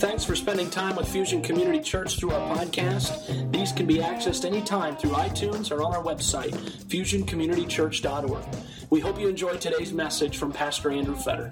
Thanks for spending time with Fusion Community Church through our podcast. These can be accessed anytime through iTunes or on our website, fusioncommunitychurch.org. We hope you enjoyed today's message from Pastor Andrew Fetter.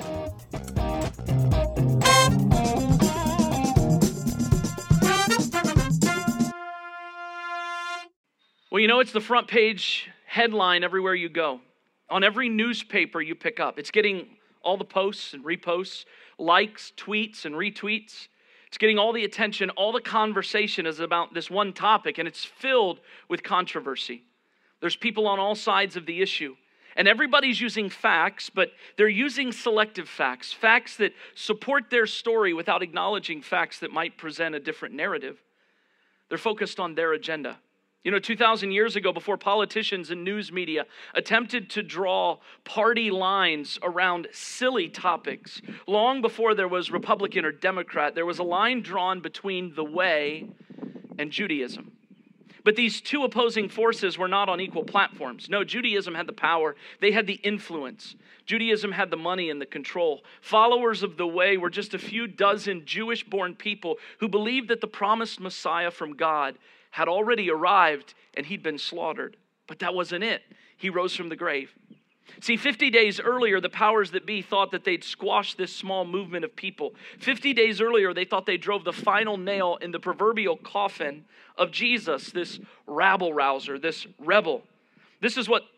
Well, you know, it's the front page headline everywhere you go. On every newspaper you pick up. It's getting all the posts and reposts, likes, tweets, and retweets. It's getting all the attention. All the conversation is about this one topic, and it's filled with controversy. There's people on all sides of the issue. And everybody's using facts, but they're using selective facts. Facts that support their story without acknowledging facts that might present a different narrative. They're focused on their agenda. You know, 2,000 years ago, before politicians and news media attempted to draw party lines around silly topics, long before there was Republican or Democrat, there was a line drawn between the way and Judaism. But these two opposing forces were not on equal platforms. No, Judaism had the power. They had the influence. Judaism had the money and the control. Followers of the way were just a few dozen Jewish-born people who believed that the promised Messiah from God had already arrived and he'd been slaughtered. But that wasn't it. He rose from the grave. See, 50 days earlier, the powers that be thought that they'd squash this small movement of people. 50 days earlier, they thought they drove the final nail in the proverbial coffin of Jesus, this rabble-rouser, this rebel. This is what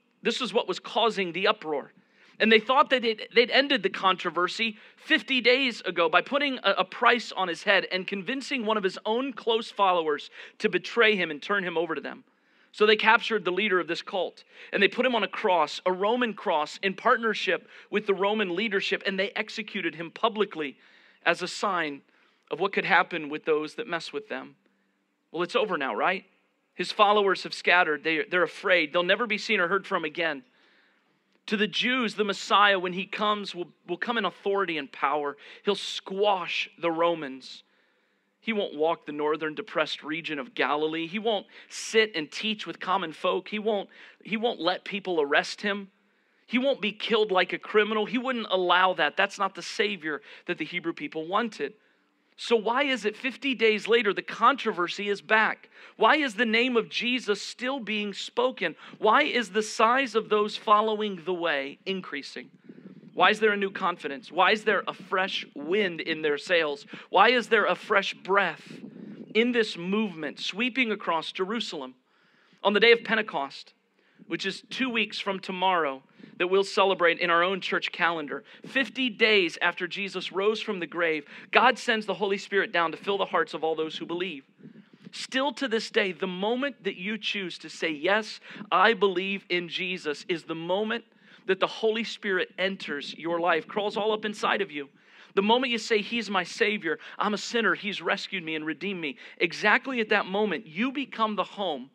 was causing the uproar. And they thought that they'd ended the controversy 50 days ago by putting a price on his head and convincing one of his own close followers to betray him and turn him over to them. So they captured the leader of this cult and they put him on a cross, a Roman cross, in partnership with the Roman leadership, and they executed him publicly as a sign of what could happen with those that mess with them. Well, it's over now, right? His followers have scattered. They're afraid. They'll never be seen or heard from again. To the Jews, the Messiah, when he comes, will come in authority and power. He'll squash the Romans. He won't walk the northern depressed region of Galilee. He won't sit and teach with common folk. He won't let people arrest him. He won't be killed like a criminal. He wouldn't allow that. That's not the Savior that the Hebrew people wanted. So why is it 50 days later the controversy is back? Why is the name of Jesus still being spoken? Why is the size of those following the way increasing? Why is there a new confidence? Why is there a fresh wind in their sails? Why is there a fresh breath in this movement sweeping across Jerusalem? On the day of Pentecost, which is 2 weeks from tomorrow, that we'll celebrate in our own church calendar. 50 days after Jesus rose from the grave, God sends the Holy Spirit down to fill the hearts of all those who believe. Still to this day, the moment that you choose to say, yes, I believe in Jesus, is the moment that the Holy Spirit enters your life, crawls all up inside of you. The moment you say, he's my Savior, I'm a sinner, he's rescued me and redeemed me. Exactly at that moment, you become the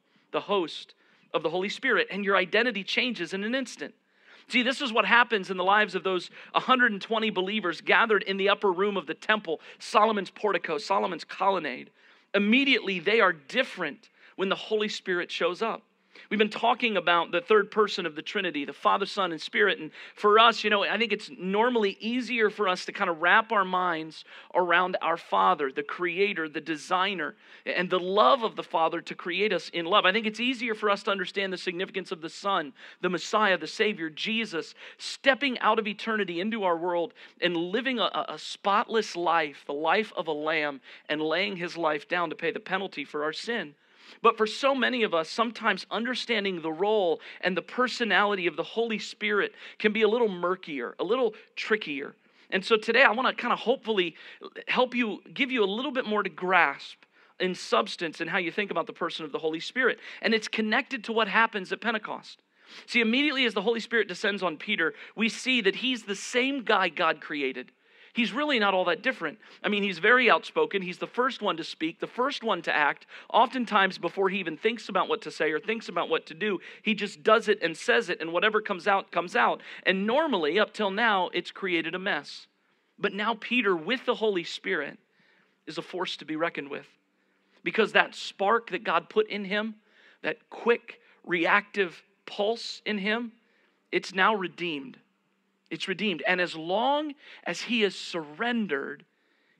host of the Holy Spirit, and your identity changes in an instant. See, this is what happens in the lives of those 120 believers gathered in the upper room of the temple, Solomon's portico, Solomon's colonnade. Immediately, they are different when the Holy Spirit shows up. We've been talking about the third person of the Trinity, the Father, Son, and Spirit. And for us, I think it's normally easier for us to kind of wrap our minds around our Father, the Creator, the Designer, and the love of the Father to create us in love. I think it's easier for us to understand the significance of the Son, the Messiah, the Savior, Jesus, stepping out of eternity into our world and living a spotless life, the life of a lamb, and laying his life down to pay the penalty for our sin. But for so many of us, sometimes understanding the role and the personality of the Holy Spirit can be a little murkier, a little trickier. And so today I want to kind of hopefully help you, give you a little bit more to grasp in substance in how you think about the person of the Holy Spirit. And it's connected to what happens at Pentecost. See, immediately as the Holy Spirit descends on Peter, we see that he's the same guy God created. He's really not all that different. I mean, he's very outspoken. He's the first one to speak, the first one to act. Oftentimes, before he even thinks about what to say or thinks about what to do, he just does it and says it, and whatever comes out, comes out. And normally, up till now, it's created a mess. But now Peter, with the Holy Spirit, is a force to be reckoned with. Because that spark that God put in him, that quick, reactive pulse in him, it's now redeemed. It's redeemed. And as long as he is surrendered,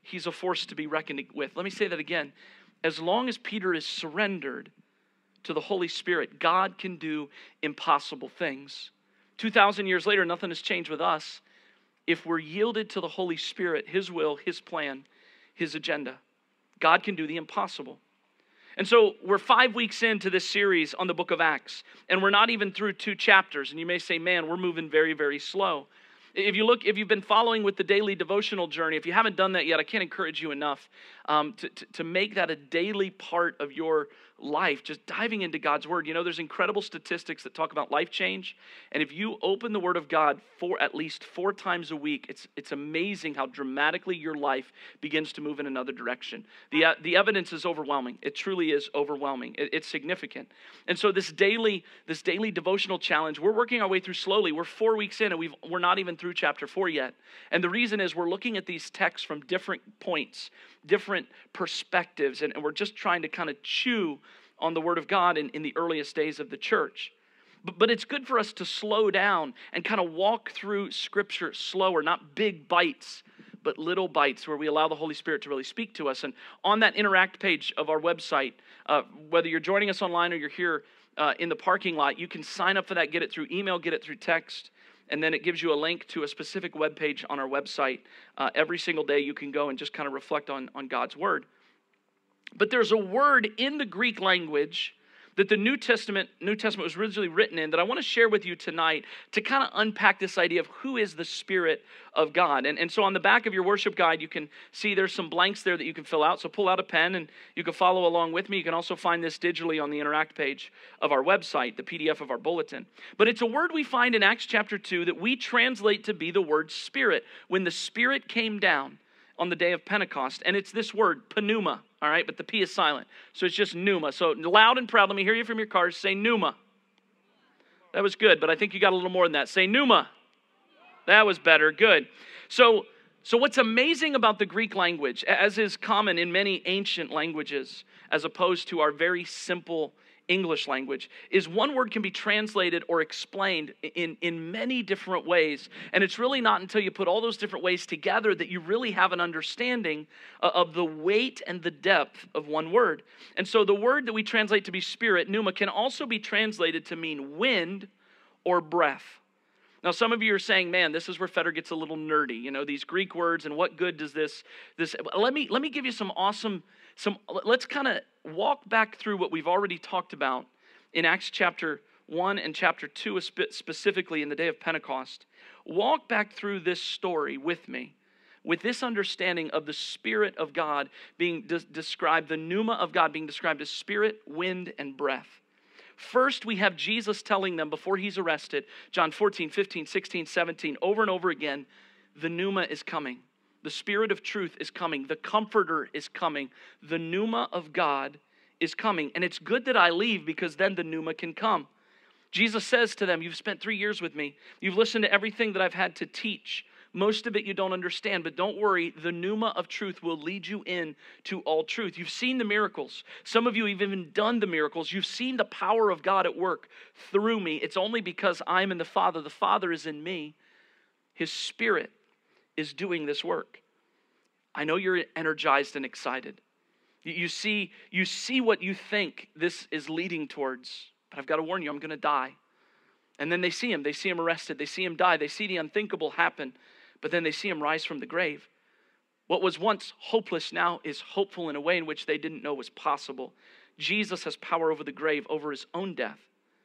he's a force to be reckoned with. Let me say that again. As long as Peter is surrendered to the Holy Spirit, God can do impossible things. 2,000 years later, nothing has changed with us. If we're yielded to the Holy Spirit, his will, his plan, his agenda, God can do the impossible. And so we're 5 weeks into this series on the book of Acts, and we're not even through 2 chapters. And you may say, man, we're moving very, very slow. If you've been following with the daily devotional journey, if you haven't done that yet, I can't encourage you enough to make that a daily part of your life, just diving into God's word. You know, there's incredible statistics that talk about life change. And if you open the word of God for at least 4 times a week, it's amazing how dramatically your life begins to move in another direction. The evidence is overwhelming. It truly is overwhelming. It's significant. And so this daily devotional challenge, we're working our way through slowly. We're 4 weeks in and we're not even through chapter 4 yet. And the reason is we're looking at these texts from different points, different perspectives, and we're just trying to kind of chew on the Word of God in the earliest days of the church. But it's good for us to slow down and kind of walk through Scripture slower, not big bites, but little bites where we allow the Holy Spirit to really speak to us. And on that Interact page of our website, whether you're joining us online or you're here in the parking lot, you can sign up for that, get it through email, get it through text, and then it gives you a link to a specific web page on our website. Every single day you can go and just kind of reflect on God's Word. But there's a word in the Greek language that the New Testament was originally written in that I want to share with you tonight to kind of unpack this idea of who is the Spirit of God. And so on the back of your worship guide, you can see there's some blanks there that you can fill out. So pull out a pen and you can follow along with me. You can also find this digitally on the Interact page of our website, the PDF of our bulletin. But it's a word we find in Acts chapter 2 that we translate to be the word Spirit. When the Spirit came down on the day of Pentecost, and it's this word, pneuma, all right, but the P is silent, so it's just pneuma. So loud and proud, let me hear you from your cars, say pneuma. That was good, but I think you got a little more than that. Say pneuma. That was better, good. So what's amazing about the Greek language, as is common in many ancient languages, as opposed to our very simple English language, is one word can be translated or explained in many different ways. And it's really not until you put all those different ways together that you really have an understanding of the weight and the depth of one word. And so the word that we translate to be spirit, pneuma, can also be translated to mean wind or breath. Now, some of you are saying, man, this is where Feder gets a little nerdy, you know, these Greek words, and what good does this let me give you let's kind of walk back through what we've already talked about in Acts chapter 1 and chapter 2, specifically in the day of Pentecost. Walk back through this story with me, with this understanding of the Spirit of God being described, the pneuma of God being described as spirit, wind, and breath. First, we have Jesus telling them before he's arrested, John 14, 15, 16, 17, over and over again, the pneuma is coming. The Spirit of truth is coming. The Comforter is coming. The pneuma of God is coming. And it's good that I leave because then the pneuma can come. Jesus says to them, you've spent 3 years with me. You've listened to everything that I've had to teach. Most of it you don't understand, but don't worry. The pneuma of truth will lead you in to all truth. You've seen the miracles. Some of you have even done the miracles. You've seen the power of God at work through me. It's only because I'm in the Father. The Father is in me. His Spirit is doing this work. I know you're energized and excited. You see what you think this is leading towards, but I've got to warn you, I'm going to die. And then they see him arrested, they see him die, they see the unthinkable happen, but then they see him rise from the grave. What was once hopeless now is hopeful in a way in which they didn't know was possible. Jesus has power over the grave, over his own death.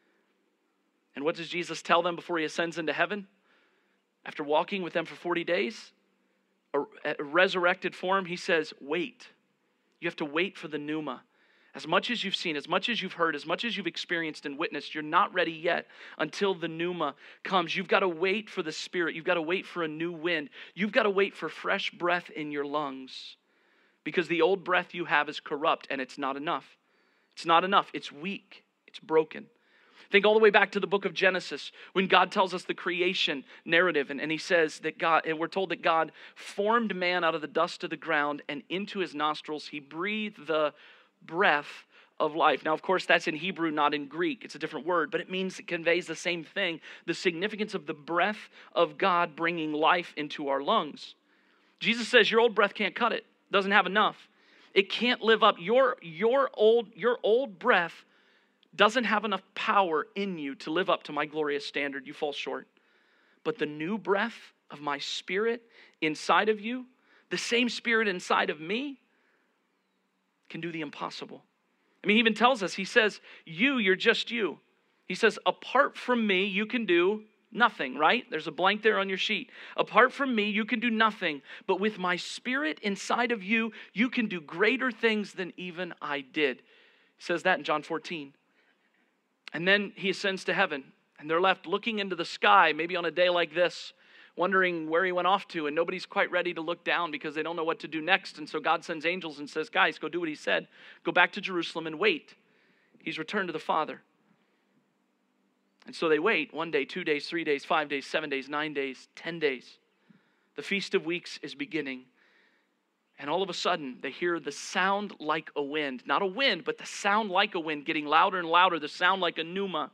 And what does Jesus tell them before he ascends into heaven? After walking with them for 40 days, a resurrected form, he says, wait. You have to wait for the pneuma. As much as you've seen, as much as you've heard, as much as you've experienced and witnessed, you're not ready yet until the pneuma comes. You've got to wait for the Spirit. You've got to wait for a new wind. You've got to wait for fresh breath in your lungs because the old breath you have is corrupt and it's not enough. It's not enough. It's weak. It's broken. Think all the way back to the book of Genesis when God tells us the creation narrative and he says that God, and we're told that God formed man out of the dust of the ground and into his nostrils he breathed the breath of life. Now, of course, that's in Hebrew, not in Greek. It's a different word, but it conveys the same thing, the significance of the breath of God bringing life into our lungs. Jesus says your old breath can't cut it. doesn't have enough. It can't live up. Your old breath doesn't have enough power in you to live up to my glorious standard. You fall short. But the new breath of my Spirit inside of you, the same Spirit inside of me, can do the impossible. I mean, he even tells us, he says, you're just you. He says, apart from me, you can do nothing, right? There's a blank there on your sheet. Apart from me, you can do nothing. But with my Spirit inside of you, you can do greater things than even I did. He says that in John 14. And then he ascends to heaven. And they're left looking into the sky, maybe on a day like this, wondering where he went off to. And nobody's quite ready to look down because they don't know what to do next. And so God sends angels and says, guys, go do what he said. Go back to Jerusalem and wait. He's returned to the Father. And so they wait 1 day, 2 days, 3 days, 5 days, 7 days, 9 days, 10 days. The Feast of Weeks is beginning. And all of a sudden, they hear the sound like a wind. Not a wind, but the sound like a wind, getting louder and louder, the sound like a pneuma.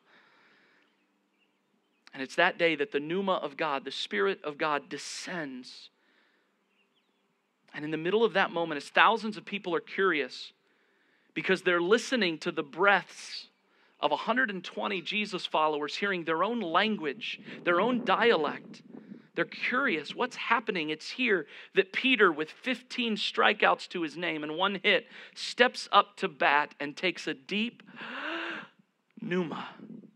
And it's that day that the pneuma of God, the Spirit of God, descends. And in the middle of that moment, as thousands of people are curious, because they're listening to the breaths of 120 Jesus followers, hearing their own language, their own dialect. They're curious, what's happening? It's here that Peter, with 15 strikeouts to his name and 1 hit, steps up to bat and takes a deep pneuma,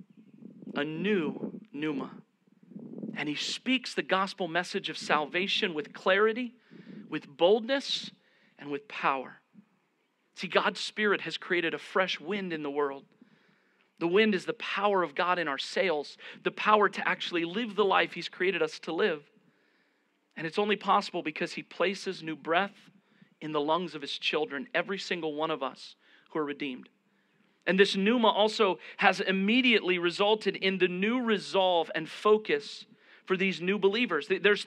a new pneuma. And he speaks the gospel message of salvation with clarity, with boldness, and with power. See, God's Spirit has created a fresh wind in the world. The wind is the power of God in our sails, the power to actually live the life he's created us to live. And it's only possible because he places new breath in the lungs of his children, every single one of us who are redeemed. And this pneuma also has immediately resulted in the new resolve and focus for these new believers. There's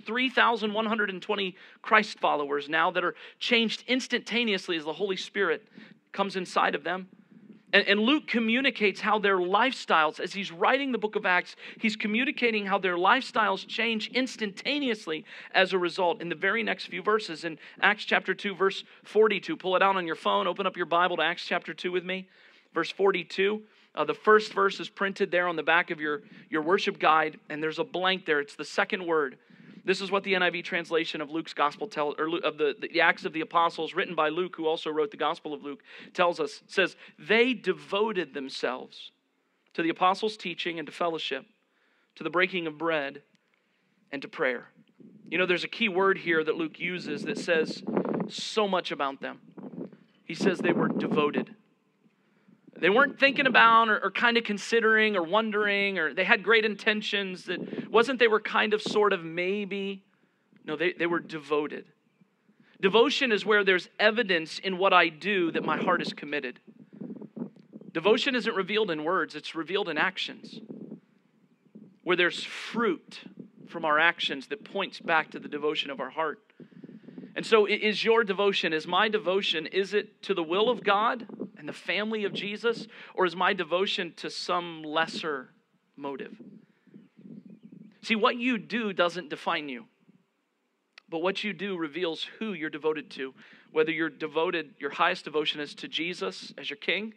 3,120 Christ followers now that are changed instantaneously as the Holy Spirit comes inside of them. And Luke communicates how their lifestyles, as he's writing the book of Acts, he's communicating how their lifestyles change instantaneously as a result in the very next few verses. In Acts chapter 2, verse 42, pull it out on your phone, open up your Bible to Acts chapter 2 with me. Verse 42, the first verse is printed there on the back of your worship guide, and there's a blank there. It's the second word. This is what the NIV translation of Luke's gospel tells, or of the Acts of the Apostles, written by Luke, who also wrote the Gospel of Luke, tells us. It says, they devoted themselves to the apostles' teaching and to fellowship, to the breaking of bread, and to prayer. You know, there's a key word here that Luke uses that says so much about them. He says they were devoted. They weren't thinking about or kind of considering or wondering, or they had great intentions. That wasn't they were kind of sort of maybe. No, they were devoted. Devotion is where there's evidence in what I do that my heart is committed. Devotion isn't revealed in words, it's revealed in actions. Where there's fruit from our actions that points back to the devotion of our heart. And so is your devotion, is my devotion, is it to the will of God and the family of Jesus, or is my devotion to some lesser motive? See, what you do doesn't define you, but what you do reveals who you're devoted to. Whether you're devoted, your highest devotion is to Jesus as your king,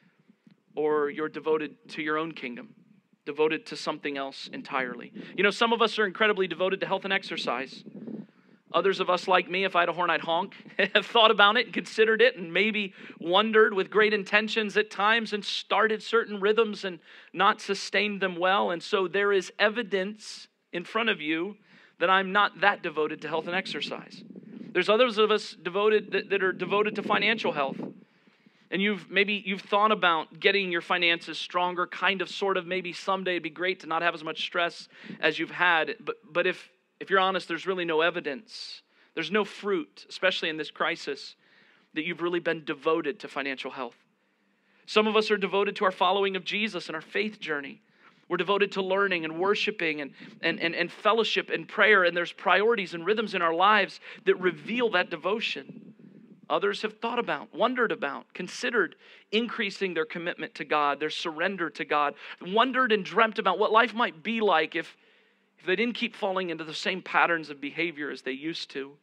or you're devoted to your own kingdom, devoted to something else entirely. You know, some of us are incredibly devoted to health and exercise. Others of us, like me, if I had a horn, I'd honk, have thought about it and considered it and maybe wondered with great intentions at times and started certain rhythms and not sustained them well. And so there is evidence in front of you that I'm not that devoted to health and exercise. There's others of us devoted that are devoted to financial health. And you've thought about getting your finances stronger, kind of, sort of, maybe someday it'd be great to not have as much stress as you've had. But if you're honest, there's really no evidence. There's no fruit, especially in this crisis, that you've really been devoted to financial health. Some of us are devoted to our following of Jesus and our faith journey. We're devoted to learning and worshiping and fellowship and prayer. And there's priorities and rhythms in our lives that reveal that devotion. Others have thought about, wondered about, considered increasing their commitment to God, their surrender to God, wondered and dreamt about what life might be like if they didn't keep falling into the same patterns of behavior as they used to.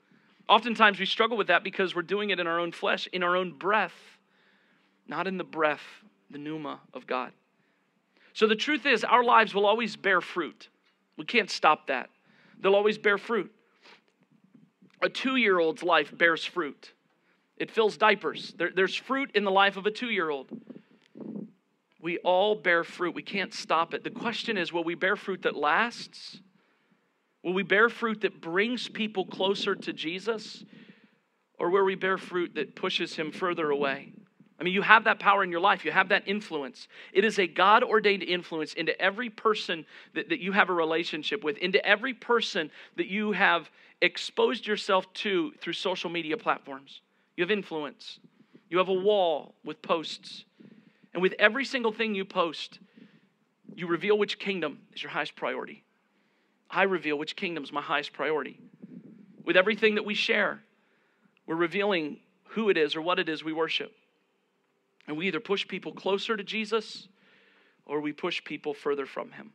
Oftentimes we struggle with that because we're doing it in our own flesh, in our own breath, not in the breath, the pneuma of God. So the truth is, our lives will always bear fruit. We can't stop that. They'll always bear fruit. A 2-year-old's life bears fruit. It fills diapers. There's fruit in the life of a 2-year-old. We all bear fruit. We can't stop it. The question is, will we bear fruit that lasts? Will we bear fruit that brings people closer to Jesus? Or will we bear fruit that pushes him further away? I mean, you have that power in your life. You have that influence. It is a God-ordained influence into every person that you have a relationship with, into every person that you have exposed yourself to through social media platforms. You have influence. You have a wall with posts. And with every single thing you post, you reveal which kingdom is your highest priority. I reveal which kingdom is my highest priority. With everything that we share, we're revealing who it is or what it is we worship. And we either push people closer to Jesus or we push people further from him.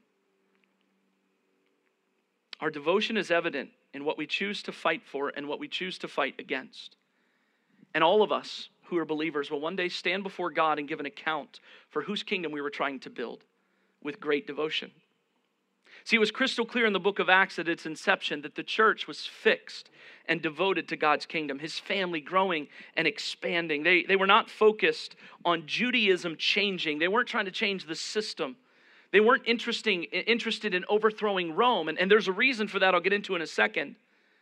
Our devotion is evident in what we choose to fight for and what we choose to fight against. And all of us who are believers will one day stand before God and give an account for whose kingdom we were trying to build with great devotion. See, it was crystal clear in the book of Acts at its inception that the church was fixed and devoted to God's kingdom, his family growing and expanding. They were not focused on Judaism changing. They weren't trying to change the system. They weren't interested in overthrowing Rome. And there's a reason for that I'll get into in a second.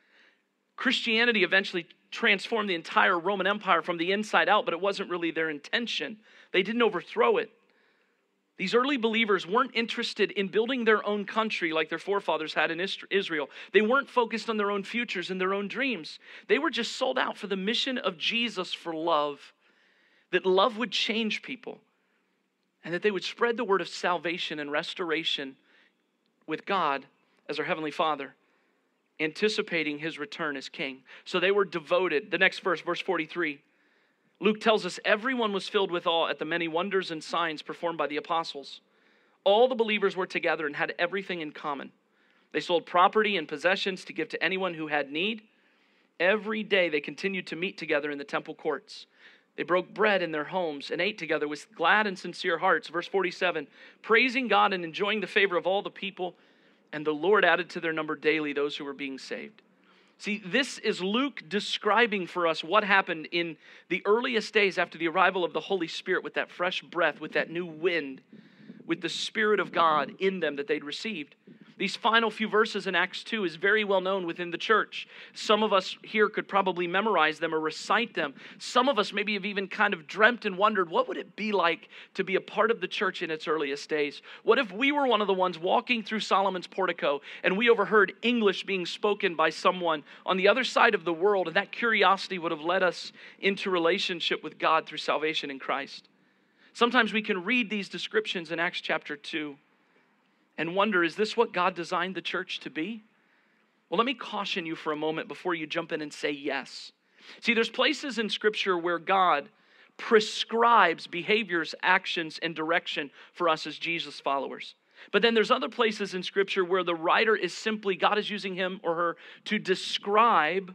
Christianity eventually transformed the entire Roman Empire from the inside out, but it wasn't really their intention. They didn't overthrow it. These early believers weren't interested in building their own country like their forefathers had in Israel. They weren't focused on their own futures and their own dreams. They were just sold out for the mission of Jesus for love, that love would change people, and that they would spread the word of salvation and restoration with God as our Heavenly Father, anticipating his return as King. So they were devoted. The next verse, verse 43. Luke tells us everyone was filled with awe at the many wonders and signs performed by the apostles. All the believers were together and had everything in common. They sold property and possessions to give to anyone who had need. Every day they continued to meet together in the temple courts. They broke bread in their homes and ate together with glad and sincere hearts. Verse 47, praising God and enjoying the favor of all the people. And the Lord added to their number daily those who were being saved. See, this is Luke describing for us what happened in the earliest days after the arrival of the Holy Spirit with that fresh breath, with that new wind, with the Spirit of God in them that they'd received. These final few verses in Acts 2 is very well known within the church. Some of us here could probably memorize them or recite them. Some of us maybe have even kind of dreamt and wondered, what would it be like to be a part of the church in its earliest days? What if we were one of the ones walking through Solomon's portico and we overheard English being spoken by someone on the other side of the world, and that curiosity would have led us into relationship with God through salvation in Christ? Sometimes we can read these descriptions in Acts chapter 2 and wonder, is this what God designed the church to be? Well, let me caution you for a moment before you jump in and say yes. See, there's places in Scripture where God prescribes behaviors, actions, and direction for us as Jesus followers. But then there's other places in Scripture where the writer is simply, God is using him or her to describe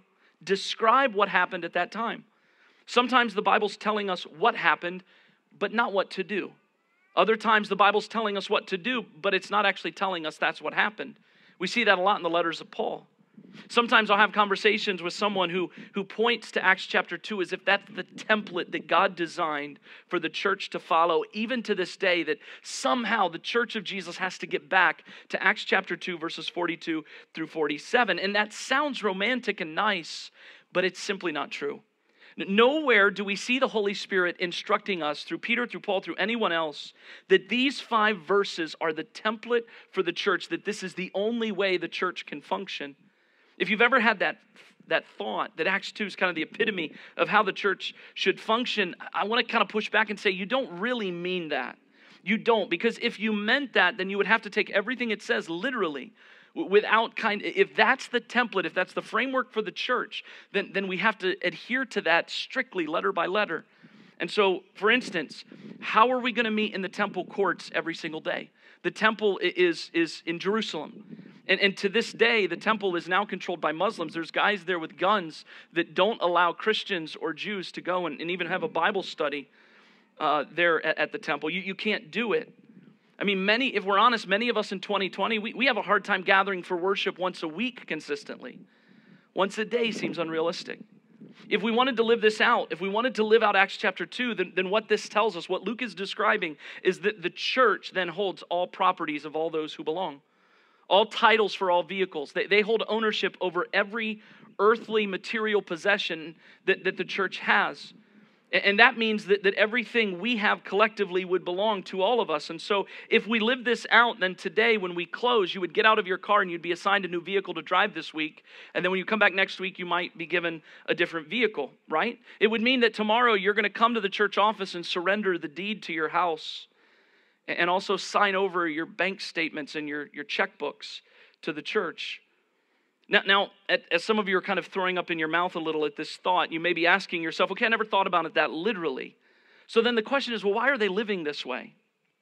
what happened at that time. Sometimes the Bible's telling us what happened, but not what to do. Other times the Bible's telling us what to do, but it's not actually telling us that's what happened. We see that a lot in the letters of Paul. Sometimes I'll have conversations with someone who points to Acts chapter 2 as if that's the template that God designed for the church to follow, even to this day, that somehow the church of Jesus has to get back to Acts chapter 2, verses 42 through 47. And that sounds romantic and nice, but it's simply not true. Nowhere do we see the Holy Spirit instructing us through Peter, through Paul, through anyone else, that these 5 verses are the template for the church, that this is the only way the church can function. If you've ever had that thought, that Acts 2 is kind of the epitome of how the church should function, I want to kind of push back and say, you don't really mean that. You don't, because if you meant that, then you would have to take everything it says literally. If that's the template, if that's the framework for the church, then we have to adhere to that strictly letter by letter. And so, for instance, how are we going to meet in the temple courts every single day? The temple is in Jerusalem. And to this day, the temple is now controlled by Muslims. There's guys there with guns that don't allow Christians or Jews to go and even have a Bible study there at the temple. You can't do it. I mean, if we're honest, many of us in 2020, we have a hard time gathering for worship once a week consistently. Once a day seems unrealistic. If we wanted to live this out, if we wanted to live out Acts chapter 2, then what this tells us, what Luke is describing, is that the church then holds all properties of all those who belong. All titles for all vehicles. They hold ownership over every earthly material possession that the church has. And that means that everything we have collectively would belong to all of us. And so if we live this out, then today when we close, you would get out of your car and you'd be assigned a new vehicle to drive this week. And then when you come back next week, you might be given a different vehicle, right? It would mean that tomorrow you're going to come to the church office and surrender the deed to your house. And also sign over your bank statements and your checkbooks to the church. Now, as some of you are kind of throwing up in your mouth a little at this thought, you may be asking yourself, okay, I never thought about it that literally. So then the question is, well, why are they living this way?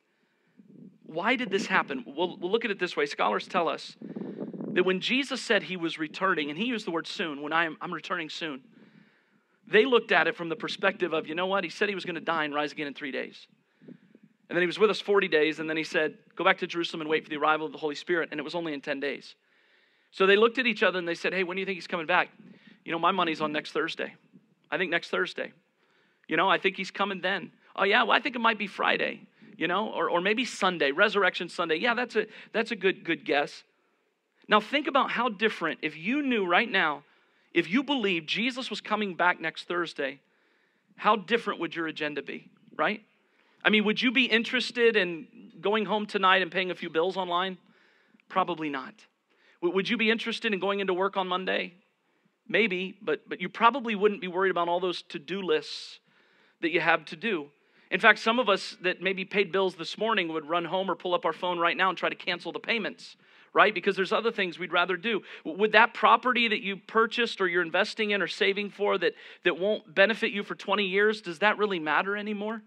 Why did this happen? We'll look at it this way. Scholars tell us that when Jesus said he was returning, and he used the word soon, when I'm returning soon, they looked at it from the perspective of, you know what? He said he was going to die and rise again in 3 days. And then he was with us 40 days, and then he said, go back to Jerusalem and wait for the arrival of the Holy Spirit, and it was only in 10 days. So they looked at each other and they said, hey, when do you think he's coming back? You know, my money's on next Thursday. I think next Thursday. You know, I think he's coming then. Oh yeah, well, I think it might be Friday, you know, or maybe Sunday, Resurrection Sunday. Yeah, that's a good guess. Now think about how different, if you knew right now, if you believed Jesus was coming back next Thursday, how different would your agenda be, right? I mean, would you be interested in going home tonight and paying a few bills online? Probably not. Would you be interested in going into work on Monday? Maybe, but you probably wouldn't be worried about all those to-do lists that you have to do. In fact, some of us that maybe paid bills this morning would run home or pull up our phone right now and try to cancel the payments, right? Because there's other things we'd rather do. Would that property that you purchased or you're investing in or saving for that won't benefit you for 20 years, does that really matter anymore?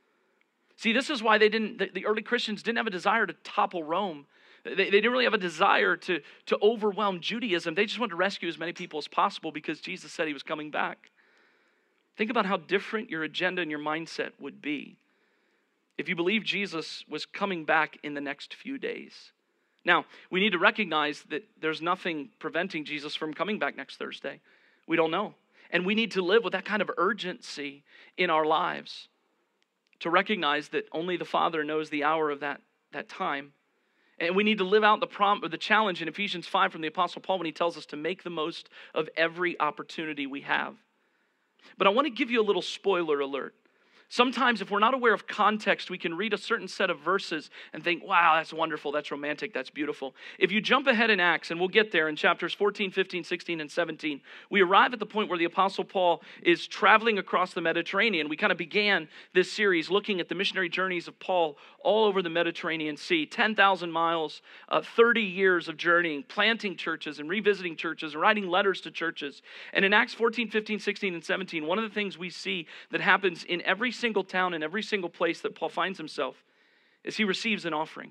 See, this is why the early Christians didn't have a desire to topple Rome. They didn't really have a desire to overwhelm Judaism. They just wanted to rescue as many people as possible because Jesus said he was coming back. Think about how different your agenda and your mindset would be if you believe Jesus was coming back in the next few days. Now, we need to recognize that there's nothing preventing Jesus from coming back next Thursday. We don't know. And we need to live with that kind of urgency in our lives, to recognize that only the Father knows the hour of that time. And we need to live out the challenge in Ephesians 5 from the Apostle Paul when he tells us to make the most of every opportunity we have. But I want to give you a little spoiler alert. Sometimes if we're not aware of context, we can read a certain set of verses and think, wow, that's wonderful, that's romantic, that's beautiful. If you jump ahead in Acts, and we'll get there in chapters 14, 15, 16, and 17, we arrive at the point where the Apostle Paul is traveling across the Mediterranean. We kind of began this series looking at the missionary journeys of Paul all over the Mediterranean Sea. 10,000 miles, 30 years of journeying, planting churches and revisiting churches and writing letters to churches. And in Acts 14, 15, 16, and 17, one of the things we see that happens in every single town and every single place that Paul finds himself is he receives an offering.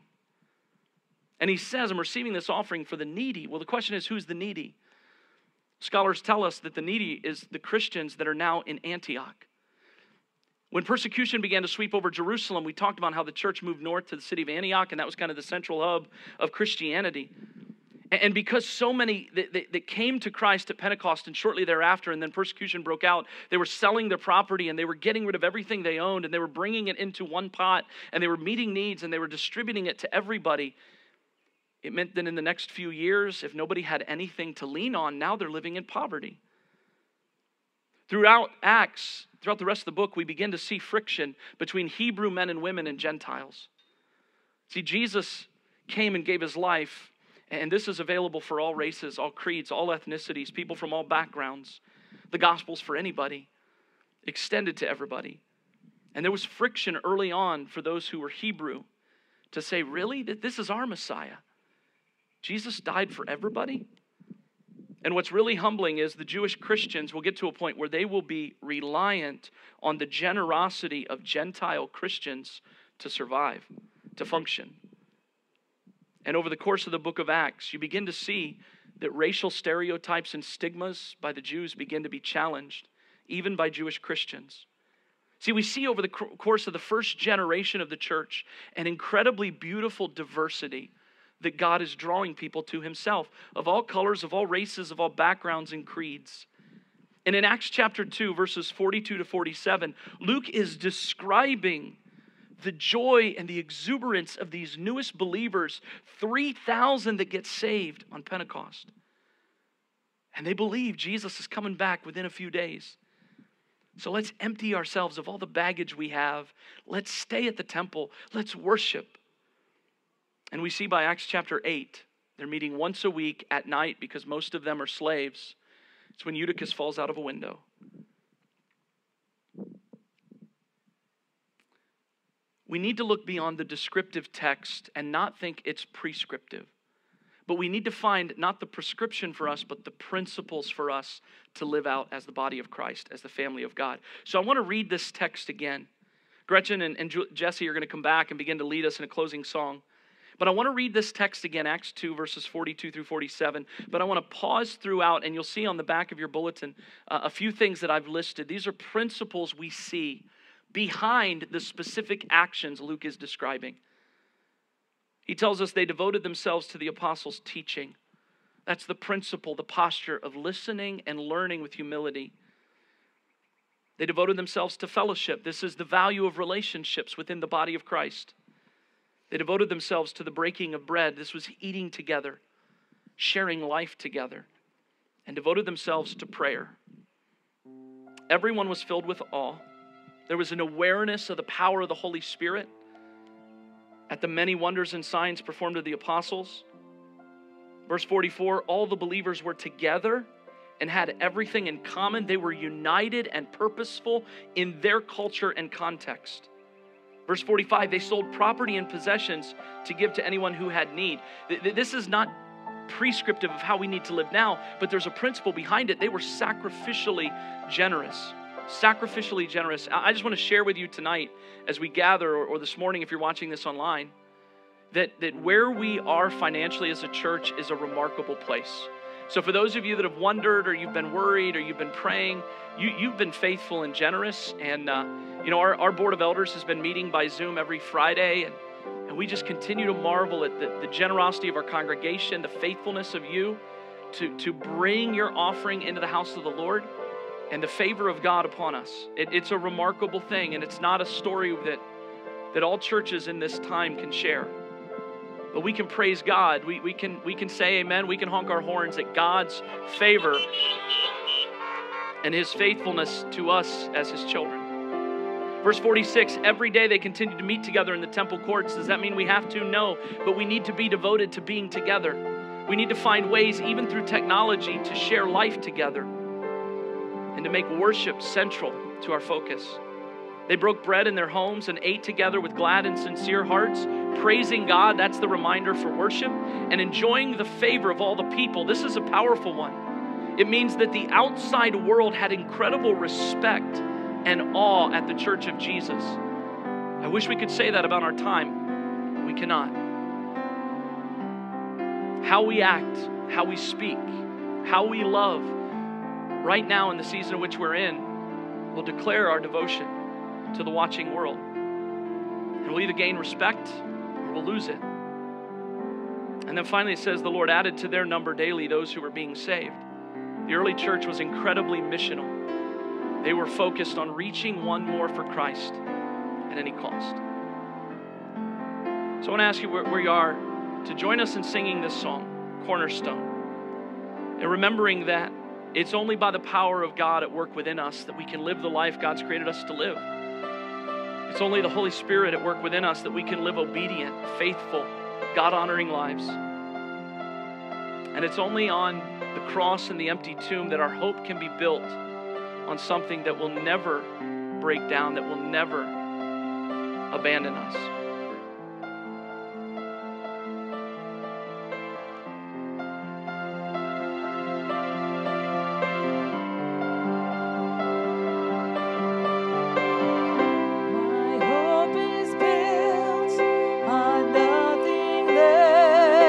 And he says, I'm receiving this offering for the needy. Well, the question is, who's the needy? Scholars tell us that the needy is the Christians that are now in Antioch. When persecution began to sweep over Jerusalem, we talked about how the church moved north to the city of Antioch, and that was kind of the central hub of Christianity. And because so many that came to Christ at Pentecost and shortly thereafter, and then persecution broke out, they were selling their property and they were getting rid of everything they owned, and they were bringing it into one pot, and they were meeting needs, and they were distributing it to everybody. It meant that in the next few years, if nobody had anything to lean on, now they're living in poverty. Throughout Acts, throughout the rest of the book, we begin to see friction between Hebrew men and women and Gentiles. See, Jesus came and gave his life, and this is available for all races, all creeds, all ethnicities, people from all backgrounds. The gospel's for anybody, extended to everybody. And there was friction early on for those who were Hebrew to say, really? This is our Messiah. Jesus died for everybody? And what's really humbling is the Jewish Christians will get to a point where they will be reliant on the generosity of Gentile Christians to survive, to function. And over the course of the book of Acts, you begin to see that racial stereotypes and stigmas by the Jews begin to be challenged, even by Jewish Christians. See, we see over the course of the first generation of the church an incredibly beautiful diversity that God is drawing people to himself, of all colors, of all races, of all backgrounds and creeds. And in Acts chapter 2, verses 42 to 47, Luke is describing the joy and the exuberance of these newest believers, 3,000 that get saved on Pentecost. And they believe Jesus is coming back within a few days. So let's empty ourselves of all the baggage we have. Let's stay at the temple. Let's worship. And we see by Acts chapter 8, they're meeting once a week at night because most of them are slaves. It's when Eutychus falls out of a window. We need to look beyond the descriptive text and not think it's prescriptive. But we need to find not the prescription for us, but the principles for us to live out as the body of Christ, as the family of God. So I want to read this text again. Gretchen and Jesse are going to come back and begin to lead us in a closing song. But I want to read this text again, Acts 2, verses 42 through 47. But I want to pause throughout, and you'll see on the back of your bulletin a few things that I've listed. These are principles we see behind the specific actions Luke is describing. He tells us they devoted themselves to the apostles' teaching. That's the principle, the posture of listening and learning with humility. They devoted themselves to fellowship. This is the value of relationships within the body of Christ. They devoted themselves to the breaking of bread. This was eating together, sharing life together, and devoted themselves to prayer. Everyone was filled with awe. There was an awareness of the power of the Holy Spirit at the many wonders and signs performed of the apostles. Verse 44, all the believers were together and had everything in common. They were united and purposeful in their culture and context. Verse 45, they sold property and possessions to give to anyone who had need. This is not prescriptive of how we need to live now, but there's a principle behind it. They were sacrificially generous. Sacrificially generous. I just want to share with you tonight as we gather, or this morning if you're watching this online, that where we are financially as a church is a remarkable place. So for those of you that have wondered, or you've been worried, or you've been praying, you've been faithful and generous. And our board of elders has been meeting by Zoom every Friday, and we just continue to marvel at the generosity of our congregation, the faithfulness of you to bring your offering into the house of the Lord, and the favor of God upon us. It's a remarkable thing, and it's not a story that all churches in this time can share. But we can praise God. We can say amen. We can honk our horns at God's favor and his faithfulness to us as his children. Verse 46, every day they continued to meet together in the temple courts. Does that mean we have to? No, but we need to be devoted to being together. We need to find ways, even through technology, to share life together and to make worship central to our focus. They broke bread in their homes and ate together with glad and sincere hearts, praising God. That's the reminder for worship, and enjoying the favor of all the people. This is a powerful one. It means that the outside world had incredible respect and awe at the church of Jesus. I wish we could say that about our time, but we cannot. How we act, how we speak, how we love, right now in the season in which we're in, will declare our devotion to the watching world. And we'll either gain respect or we'll lose it. And then finally it says the Lord added to their number daily those who were being saved. The early church was incredibly missional. They were focused on reaching one more for Christ at any cost. So I want to ask you where you are to join us in singing this song, Cornerstone, and remembering that it's only by the power of God at work within us that we can live the life God's created us to live. It's only the Holy Spirit at work within us that we can live obedient, faithful, God-honoring lives. And it's only on the cross and the empty tomb that our hope can be built on something that will never break down, that will never abandon us. My hope is built on nothing less.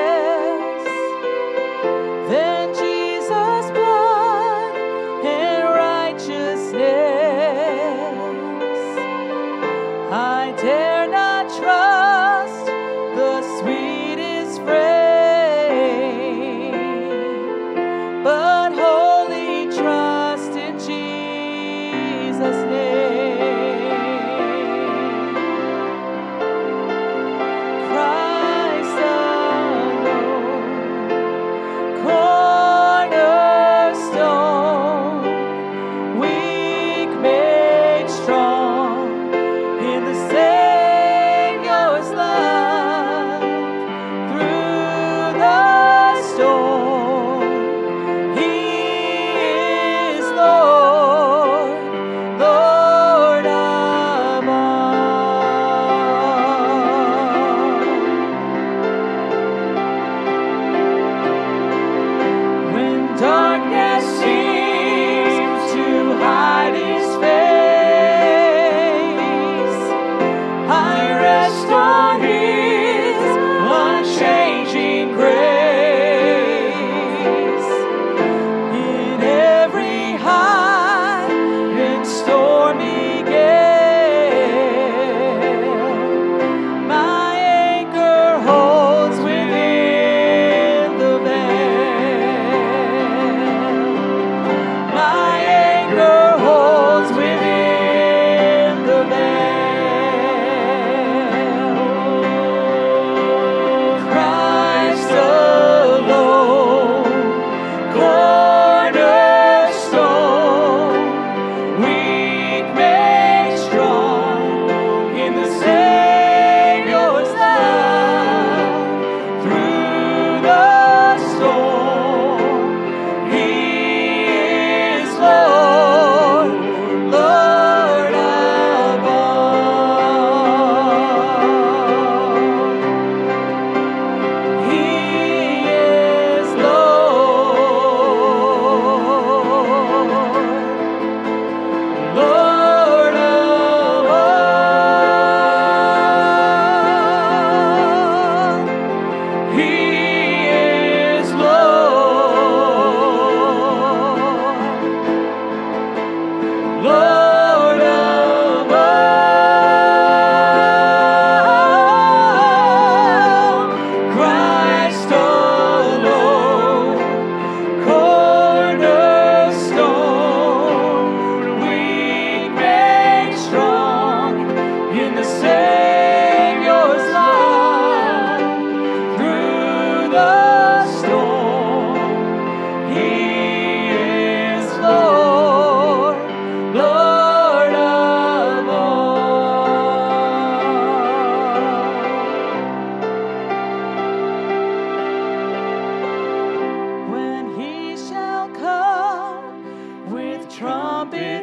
trumpet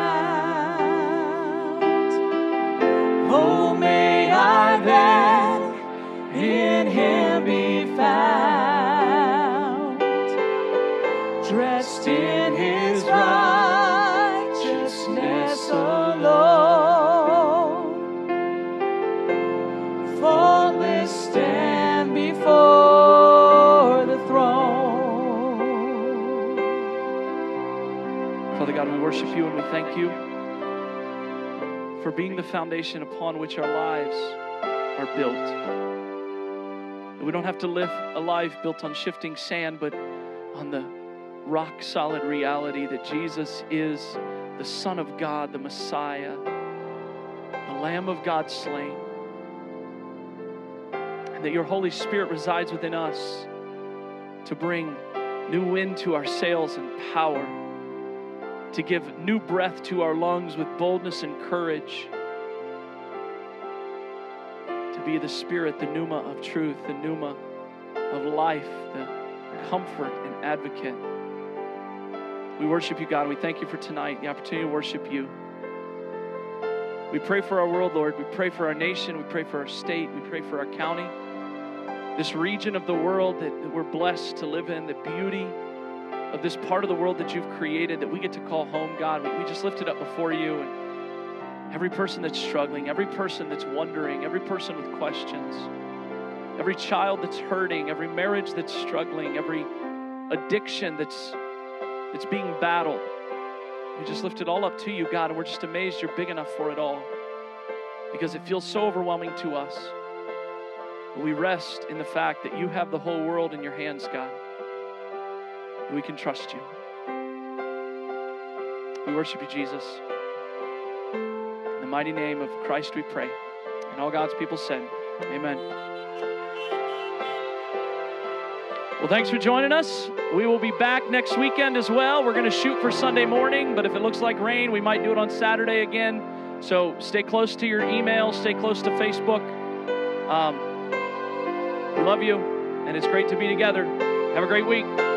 sound. Oh, may I then in him be found, dressed in his righteousness alone, faultless stand before the throne. Father God, we worship you and we thank you for being the foundation upon which our lives are built. We don't have to live a life built on shifting sand, but on the rock-solid reality that Jesus is the Son of God, the Messiah, the Lamb of God slain, and that your Holy Spirit resides within us to bring new wind to our sails and power, to give new breath to our lungs with boldness and courage, to be the Spirit, the pneuma of truth, the pneuma of life, the comfort and advocate. We worship you, God. We thank you for tonight, the opportunity to worship you. We pray for our world, Lord. We pray for our nation. We pray for our state. We pray for our county, this region of the world that we're blessed to live in, the beauty of this part of the world that you've created that we get to call home, God. We just lift it up before you, and every person that's struggling, every person that's wondering, every person with questions, every child that's hurting, every marriage that's struggling, every addiction that's being battled. We just lift it all up to you, God, and we're just amazed you're big enough for it all, because it feels so overwhelming to us. But we rest in the fact that you have the whole world in your hands, God. We can trust you. We worship you, Jesus. In the mighty name of Christ we pray. And all God's people said, amen. Well, thanks for joining us. We will be back next weekend as well. We're going to shoot for Sunday morning, but if it looks like rain, we might do it on Saturday again. So stay close to your email, stay close to Facebook. We love you, and it's great to be together. Have a great week.